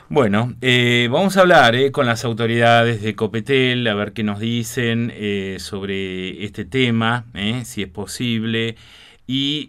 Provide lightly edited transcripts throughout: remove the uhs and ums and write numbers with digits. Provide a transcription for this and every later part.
Bueno, vamos a hablar con las autoridades de Copetel, a ver qué nos dicen sobre este tema, si es posible. Y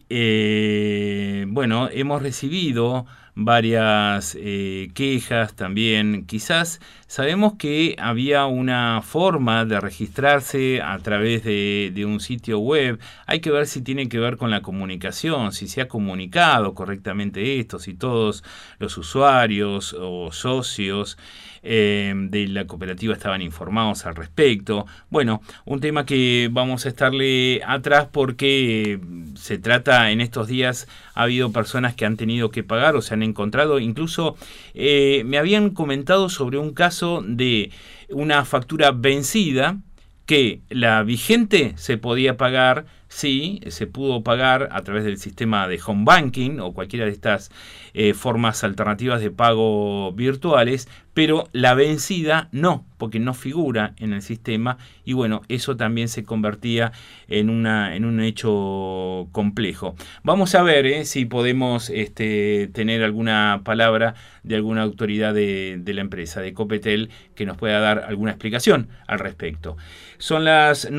bueno, hemos recibido varias quejas también. Quizás sabemos que había una forma de registrarse a través de un sitio web. Hay que ver si tiene que ver con la comunicación, si se ha comunicado correctamente esto, si todos los usuarios o socios de la cooperativa estaban informados al respecto. Bueno, un tema que vamos a estarle atrás porque se trata en estos días, ha habido personas que han tenido que pagar o se han encontrado, incluso me habían comentado sobre un caso de una factura vencida que la vigente se podía pagar, sí, se pudo pagar a través del sistema de home banking o cualquiera de estas formas alternativas de pago virtuales, pero la vencida no, porque no figura en el sistema y bueno, eso también se convertía en un hecho complejo. Vamos a ver si podemos tener alguna palabra de alguna autoridad de la empresa, de Copetel, que nos pueda dar alguna explicación al respecto. Son las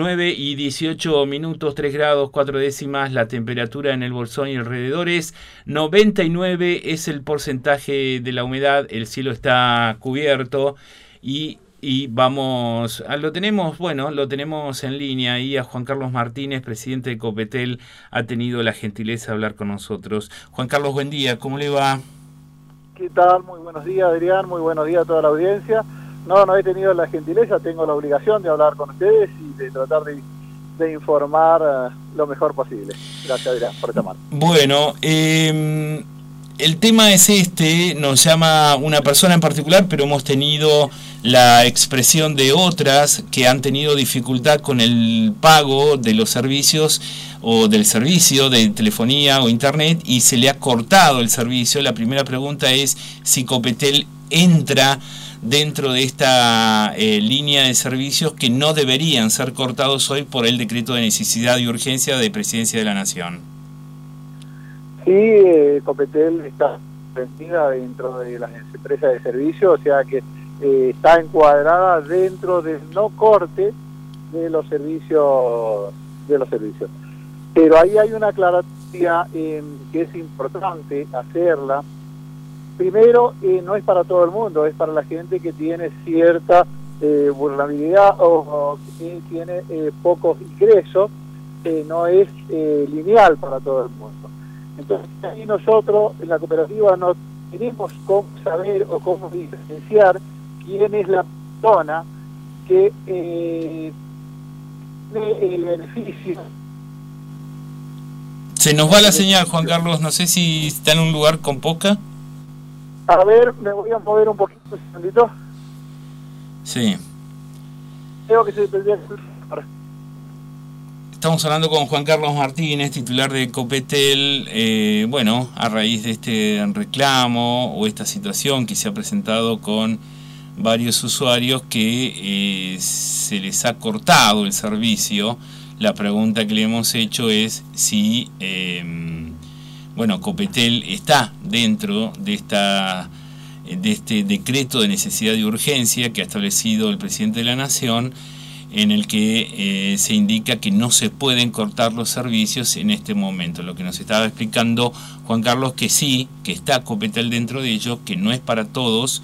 9:18, 3 grados 4 décimas, la temperatura en el Bolsón y alrededores, 99 es el porcentaje de la humedad, el cielo está cubierto y vamos, lo tenemos en línea y a Juan Carlos Martínez, presidente de Copetel, ha tenido la gentileza de hablar con nosotros. Juan Carlos, buen día, ¿cómo le va? ¿Qué tal? Muy buenos días, Adrián, muy buenos días a toda la audiencia. No he tenido la gentileza, tengo la obligación de hablar con ustedes y de tratar de informar lo mejor posible. Gracias, Adrián, por esta mano. Bueno, el tema es nos llama una persona en particular, pero hemos tenido la expresión de otras que han tenido dificultad con el pago de los servicios o del servicio de telefonía o internet y se le ha cortado el servicio. La primera pregunta es si Copetel entra dentro de esta línea de servicios que no deberían ser cortados hoy por el decreto de necesidad y urgencia de Presidencia de la Nación. Sí, Copetel está comprendida dentro de las empresas de servicio, o sea que está encuadrada dentro del no corte de los servicios. Pero ahí hay una aclaratoria que es importante hacerla. Primero, no es para todo el mundo, es para la gente que tiene cierta vulnerabilidad o que tiene pocos ingresos, no es lineal para todo el mundo. Entonces, ahí nosotros en la cooperativa no tenemos cómo saber o cómo diferenciar quién es la persona que tiene el beneficio. Se nos va la señal, Juan Carlos, no sé si está en un lugar con poca. A ver, me voy a mover un poquito, un segundito. Sí. Creo que se tendría que... Estamos hablando con Juan Carlos Martínez, titular de Copetel, bueno, a raíz de este reclamo o esta situación que se ha presentado con varios usuarios que se les ha cortado el servicio. La pregunta que le hemos hecho es si, Copetel está dentro de este decreto de necesidad y urgencia que ha establecido el presidente de la Nación, en el que se indica que no se pueden cortar los servicios en este momento. Lo que nos estaba explicando Juan Carlos, que sí, que está Copetel dentro de ello, que no es para todos,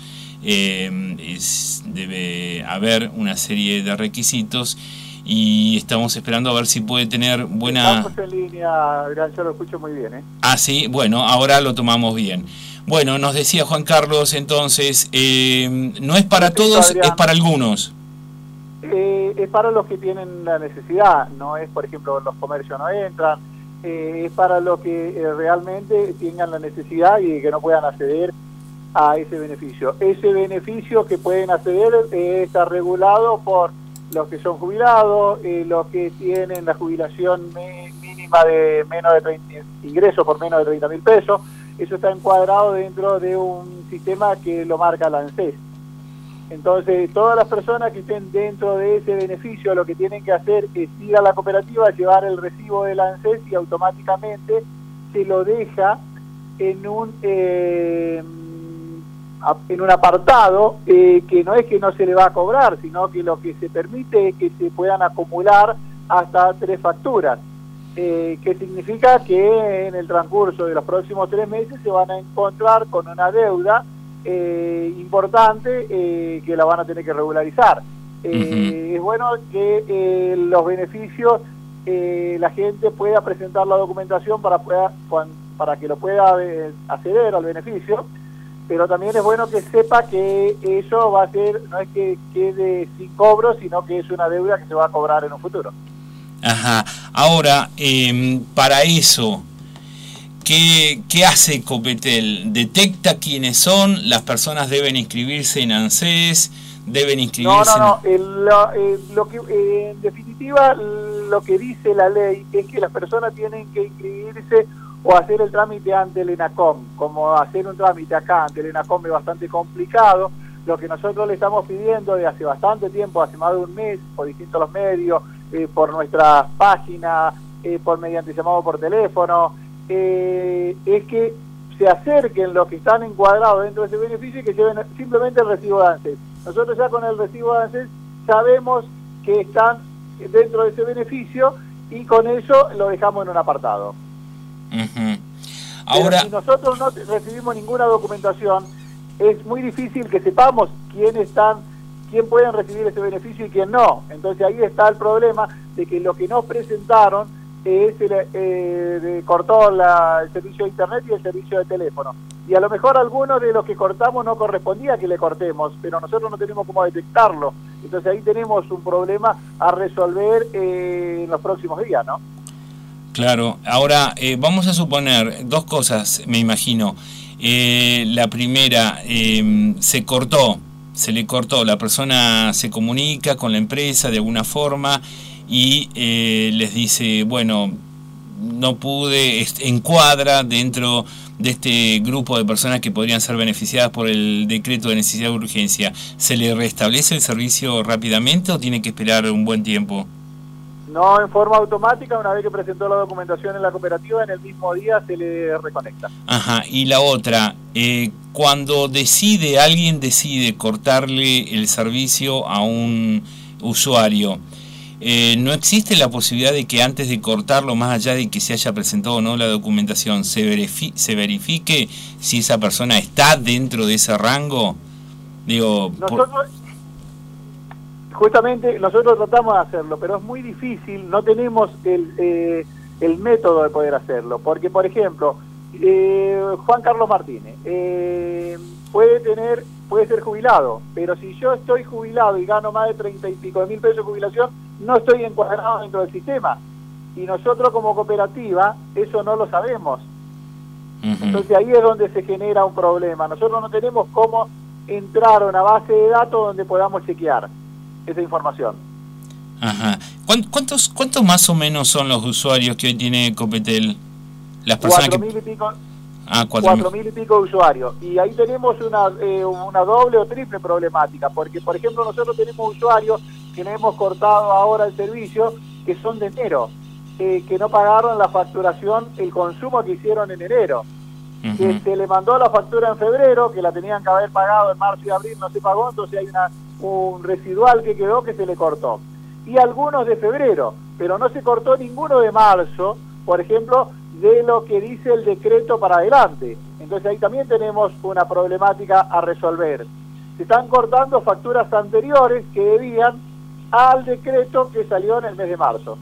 debe haber una serie de requisitos y estamos esperando a ver si puede tener buena... Estamos en línea, yo lo escucho muy bien. Ah, sí, bueno, ahora lo tomamos bien. Bueno, nos decía Juan Carlos, entonces, no es para todos, Adrián, es para algunos. Es para los que tienen la necesidad, no es, por ejemplo, los comercios no entran, es para los que realmente tengan la necesidad y que no puedan acceder a ese beneficio. Ese beneficio que pueden acceder está regulado por los que son jubilados, los que tienen la jubilación mínima de menos de 30, ingresos por menos de 30.000 pesos. Eso está encuadrado dentro de un sistema que lo marca la ANSES. Entonces, todas las personas que estén dentro de ese beneficio, lo que tienen que hacer es ir a la cooperativa, llevar el recibo de la ANSES y automáticamente se lo deja en un en un apartado que no es que no se le va a cobrar, sino que lo que se permite es que se puedan acumular hasta 3 facturas, que significa que en el transcurso de los próximos 3 meses se van a encontrar con una deuda importante que la van a tener que regularizar. Es bueno que los beneficios, la gente pueda presentar la documentación para que lo pueda acceder al beneficio, pero también es bueno que sepa que eso va a ser, no es que quede sin cobro, sino que es una deuda que se va a cobrar en un futuro. Ajá. Ahora, para eso, ¿qué hace Copetel? ¿Detecta quiénes son? ¿Las personas deben inscribirse en ANSES? ¿Deben inscribirse? No. Lo que, en definitiva, lo que dice la ley es que las personas tienen que inscribirse o hacer el trámite ante el ENACOM. Como hacer un trámite acá ante el ENACOM es bastante complicado, lo que nosotros le estamos pidiendo de hace bastante tiempo, hace más de un mes, por distintos los medios, por nuestra página, por mediante llamado por teléfono, es que se acerquen los que están encuadrados dentro de ese beneficio y que lleven simplemente el recibo de ANSES. Nosotros ya con el recibo de ANSES sabemos que están dentro de ese beneficio y con eso lo dejamos en un apartado. Ahora, pero si nosotros no recibimos ninguna documentación, es muy difícil que sepamos quién pueden recibir ese beneficio y quién no. Entonces ahí está el problema de que lo que nos presentaron cortó el servicio de internet y el servicio de teléfono. Y a lo mejor algunos de los que cortamos no correspondía que le cortemos, pero nosotros no tenemos cómo detectarlo. Entonces ahí tenemos un problema a resolver en los próximos días, ¿no? Claro. Ahora, vamos a suponer 2 cosas, me imagino. La primera, se le cortó, la persona se comunica con la empresa de alguna forma y les dice, bueno, no pude, encuadra dentro de este grupo de personas que podrían ser beneficiadas por el decreto de necesidad de urgencia. ¿Se le restablece el servicio rápidamente o tiene que esperar un buen tiempo? No, en forma automática, una vez que presentó la documentación en la cooperativa, en el mismo día se le reconecta. Ajá, y la otra, cuando alguien decide cortarle el servicio a un usuario, ¿no existe la posibilidad de que antes de cortarlo, más allá de que se haya presentado o no la documentación, se verifique si esa persona está dentro de ese rango? Digo, justamente nosotros tratamos de hacerlo, pero es muy difícil, no tenemos el método de poder hacerlo, porque por ejemplo, Juan Carlos Martínez puede ser jubilado, pero si yo estoy jubilado y gano más de 30 y pico de mil pesos de jubilación, no estoy encuadrado dentro del sistema, y nosotros como cooperativa eso no lo sabemos. Entonces ahí es donde se genera un problema. Nosotros no tenemos cómo entrar a una base de datos donde podamos chequear esa información. Ajá. ¿Cuántos más o menos son los usuarios que hoy tiene Copetel? Las personas 4.000 y pico. 4.000 y pico de usuarios. Y ahí tenemos una doble o triple problemática, porque por ejemplo nosotros tenemos usuarios que le hemos cortado ahora el servicio, que son de enero, que no pagaron la facturación, el consumo que hicieron en enero. Que se le mandó la factura en febrero, que la tenían que haber pagado en marzo y abril, no se pagó, entonces hay un residual que quedó que se le cortó. Y algunos de febrero, pero no se cortó ninguno de marzo, por ejemplo, de lo que dice el decreto para adelante. Entonces ahí también tenemos una problemática a resolver. Se están cortando facturas anteriores que debían al decreto que salió en el mes de marzo.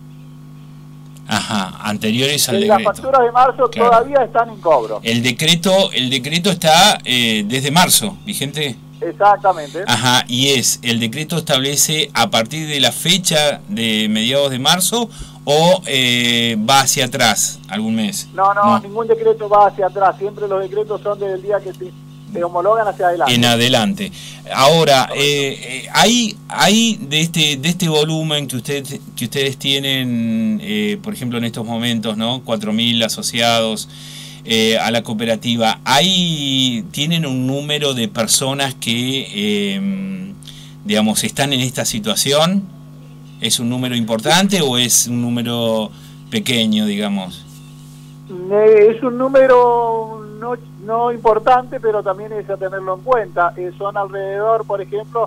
Ajá, anteriores al decreto. Las facturas de marzo todavía están en cobro. El decreto está desde marzo, vigente. Exactamente. Ajá, y el decreto establece a partir de la fecha de mediados de marzo o va hacia atrás algún mes. No, ningún decreto va hacia atrás, siempre los decretos son desde el día que se homologan hacia adelante. En adelante. Ahora, hay de este volumen que ustedes tienen, por ejemplo en estos momentos, ¿no? 4.000 asociados a la cooperativa, ¿tienen un número de personas que, digamos, están en esta situación? ¿Es un número importante o es un número pequeño, digamos? Es un número no importante, pero también es a tenerlo en cuenta. Son alrededor, por ejemplo,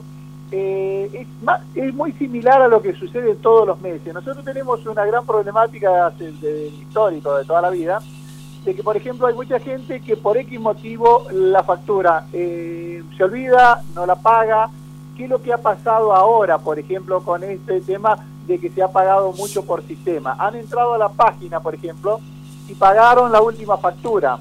es muy similar a lo que sucede todos los meses. Nosotros tenemos una gran problemática del histórico de toda la vida, de que, por ejemplo, hay mucha gente que por X motivo la factura se olvida, no la paga. ¿Qué es lo que ha pasado ahora, por ejemplo, con este tema de que se ha pagado mucho por sistema? Han entrado a la página, por ejemplo, y pagaron la última factura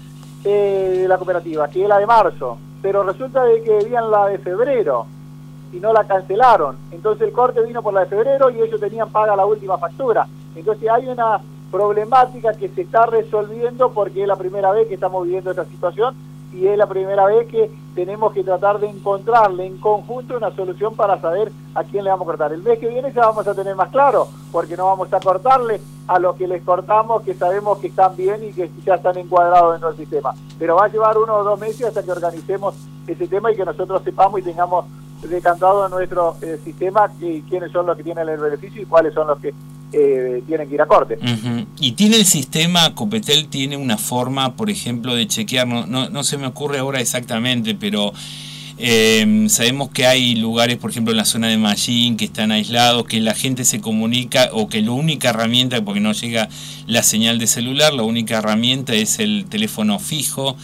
de la cooperativa, que es la de marzo, pero resulta de que debían la de febrero y no la cancelaron. Entonces el corte vino por la de febrero y ellos tenían paga la última factura. Entonces hay una problemática que se está resolviendo porque es la primera vez que estamos viviendo esta situación y es la primera vez que tenemos que tratar de encontrarle en conjunto una solución para saber a quién le vamos a cortar. El mes que viene ya vamos a tener más claro, porque no vamos a cortarle a los que les cortamos, que sabemos que están bien y que ya están encuadrados dentro del sistema. Pero va a llevar 1 o 2 meses hasta que organicemos ese tema y que nosotros sepamos y tengamos decantado en nuestro sistema quiénes son los que tienen el beneficio y cuáles son los que tienen que ir a corte. ¿Y tiene el sistema, Copetel tiene una forma, por ejemplo, de chequear? No se me ocurre ahora exactamente, pero sabemos que hay lugares, por ejemplo, en la zona de Mallín, que están aislados, que la gente se comunica, o que la única herramienta, porque no llega la señal de celular, la única herramienta es el teléfono fijo.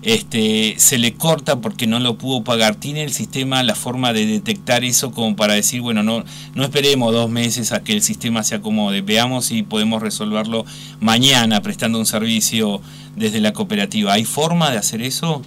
Se le corta porque no lo pudo pagar. ¿Tiene el sistema la forma de detectar eso como para decir, bueno, no esperemos 2 meses a que el sistema se acomode, veamos si podemos resolverlo mañana prestando un servicio desde la cooperativa? ¿Hay forma de hacer eso?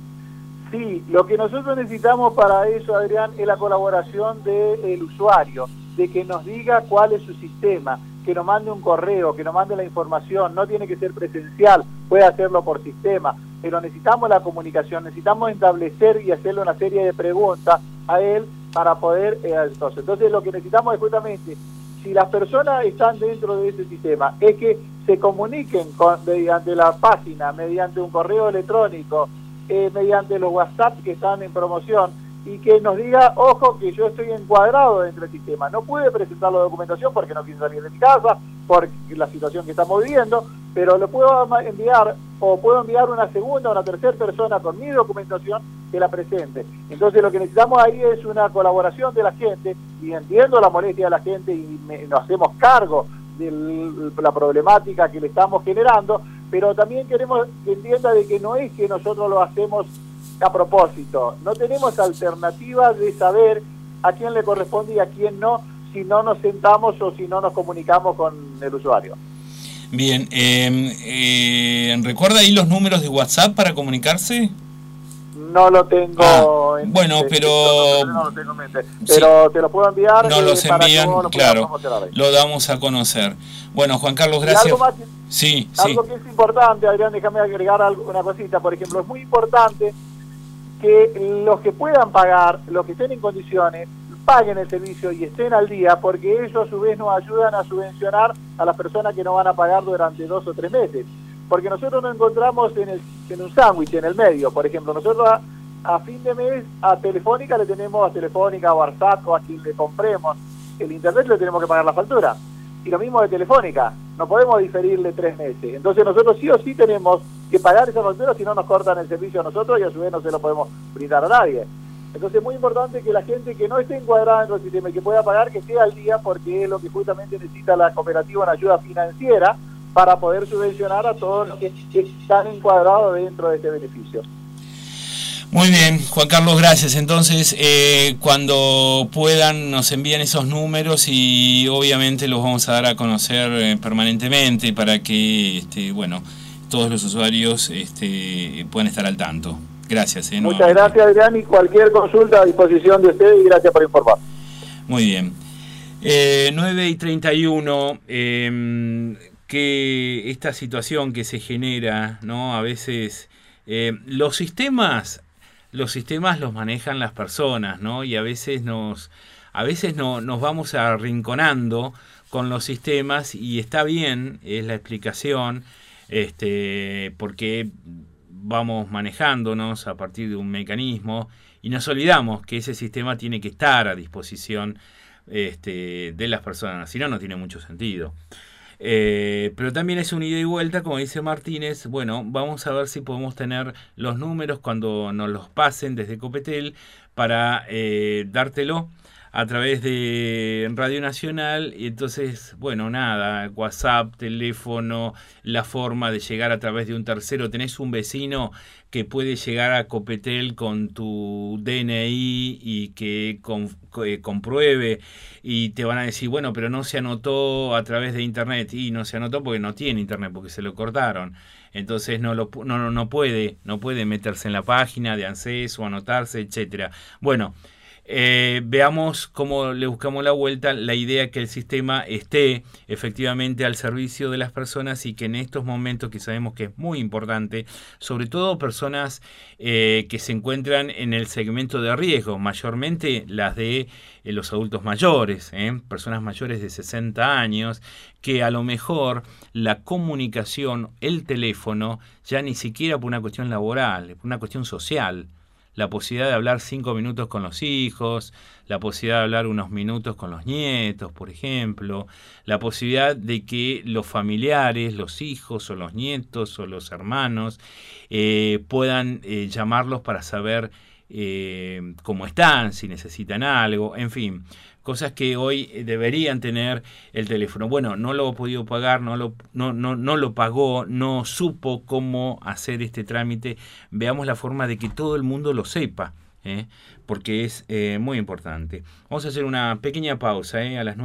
Sí, lo que nosotros necesitamos para eso, Adrián, es la colaboración del usuario, de que nos diga cuál es su sistema, que nos mande un correo, que nos mande la información. No tiene que ser presencial, puede hacerlo por sistema, pero necesitamos la comunicación, necesitamos establecer y hacerle una serie de preguntas a él para poder... Entonces lo que necesitamos es justamente, si las personas están dentro de ese sistema, es que se comuniquen mediante la página, mediante un correo electrónico, mediante los WhatsApp que están en promoción, y que nos diga, ojo, que yo estoy encuadrado dentro del sistema. No pude presentar la documentación porque no quise salir de mi casa, por la situación que estamos viviendo, pero lo puedo enviar, o puedo enviar una segunda o una tercera persona con mi documentación que la presente. Entonces lo que necesitamos ahí es una colaboración de la gente, y entiendo la molestia de la gente y nos hacemos cargo de la problemática que le estamos generando, pero también queremos que entienda de que no es que nosotros lo hacemos a propósito. No tenemos alternativa de saber a quién le corresponde y a quién no, si no nos sentamos o si no nos comunicamos con el usuario. Bien, ¿recuerda ahí los números de WhatsApp para comunicarse? No lo tengo en bueno, mente, pero... no lo tengo en mente, pero sí, te lo puedo enviar. No los envían, claro, lo lo damos a conocer. Bueno, Juan Carlos, gracias. Algo más, sí. Algo que es importante, Adrián, déjame agregar una cosita. Por ejemplo, es muy importante que los que puedan pagar, los que estén en condiciones, paguen el servicio y estén al día, porque ellos a su vez nos ayudan a subvencionar a las personas que no van a pagar durante 2 o 3 meses. Porque nosotros nos encontramos en un sándwich en el medio. Por ejemplo, nosotros a fin de mes a Telefónica le tenemos, a Telefónica o a Arsat o a quien le compremos el internet, le tenemos que pagar la factura. Y lo mismo de Telefónica, no podemos diferirle 3 meses. Entonces nosotros sí o sí tenemos que pagar esa factura, si no nos cortan el servicio a nosotros y a su vez no se lo podemos brindar a nadie. Entonces es muy importante que la gente que no esté encuadrada en el sistema y que pueda pagar, que esté al día, porque es lo que justamente necesita la cooperativa, una ayuda financiera para poder subvencionar a todos los que están encuadrados dentro de este beneficio. Muy bien, Juan Carlos, gracias. Entonces, cuando puedan nos envían esos números y obviamente los vamos a dar a conocer permanentemente para que, bueno, todos los usuarios puedan estar al tanto. Gracias. Muchas gracias, Adrián, y cualquier consulta a disposición de usted, y gracias por informar. Muy bien. 9:31, que esta situación que se genera, ¿no? A veces los sistemas los manejan las personas, ¿no? Y a veces nos vamos arrinconando con los sistemas, y está bien, es la explicación, porque vamos manejándonos a partir de un mecanismo y nos olvidamos que ese sistema tiene que estar a disposición de las personas, si no, no tiene mucho sentido. Pero también es un ida y vuelta, como dice Martínez. Bueno, vamos a ver si podemos tener los números cuando nos los pasen desde Copetel para dártelo a través de Radio Nacional. Y entonces, bueno, nada, WhatsApp, teléfono, la forma de llegar a través de un tercero. Tenés un vecino que puede llegar a Copetel con tu DNI y que compruebe, y te van a decir, bueno, pero no se anotó a través de internet. Y no se anotó porque no tiene internet, porque se lo cortaron. Entonces no puede meterse en la página de ANSES o anotarse, etcétera. Bueno, veamos cómo le buscamos la vuelta. La idea es que el sistema esté efectivamente al servicio de las personas, y que en estos momentos, que sabemos que es muy importante, sobre todo personas que se encuentran en el segmento de riesgo, mayormente las de los adultos mayores, personas mayores de 60 años, que a lo mejor la comunicación, el teléfono, ya ni siquiera por una cuestión laboral, por una cuestión social, la posibilidad de hablar 5 minutos con los hijos, la posibilidad de hablar unos minutos con los nietos, por ejemplo, la posibilidad de que los familiares, los hijos o los nietos o los hermanos puedan llamarlos para saber cómo están, si necesitan algo, en fin, cosas que hoy deberían tener el teléfono. Bueno, no lo ha podido pagar, no lo pagó, no supo cómo hacer este trámite. Veamos la forma de que todo el mundo lo sepa, porque es muy importante. Vamos a hacer una pequeña pausa a las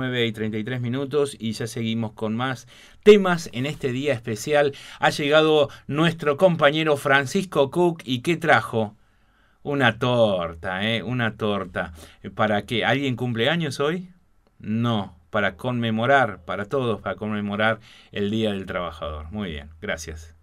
9:33 y ya seguimos con más temas en este día especial. Ha llegado nuestro compañero Francisco Cook, ¿y qué trajo? Una torta, una torta. ¿Para qué? ¿Alguien cumple años hoy? No, para conmemorar, para todos, para conmemorar el Día del Trabajador. Muy bien, gracias.